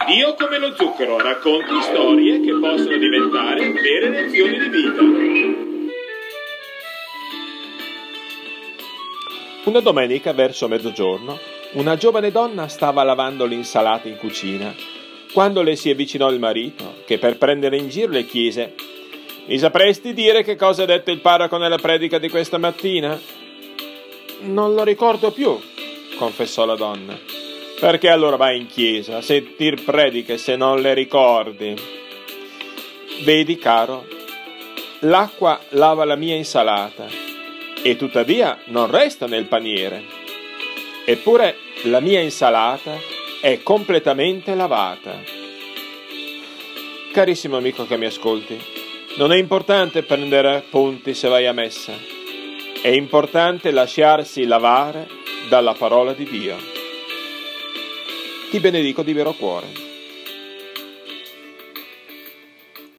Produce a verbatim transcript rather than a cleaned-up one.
Dio come lo zucchero racconti storie che possono diventare vere lezioni di vita. Una domenica, verso mezzogiorno, una giovane donna stava lavando l'insalata in cucina, quando le si avvicinò il marito, che per prendere in giro le chiese: «Mi sapresti dire che cosa ha detto il parroco nella predica di questa mattina?» «Non lo ricordo più», confessò la donna. «Perché allora vai in chiesa a sentir prediche se non le ricordi?» «Vedi, caro, l'acqua lava la mia insalata e tuttavia non resta nel paniere. Eppure la mia insalata è completamente lavata». Carissimo amico che mi ascolti, non è importante prendere appunti se vai a messa. È importante lasciarsi lavare dalla parola di Dio. Ti benedico di vero cuore.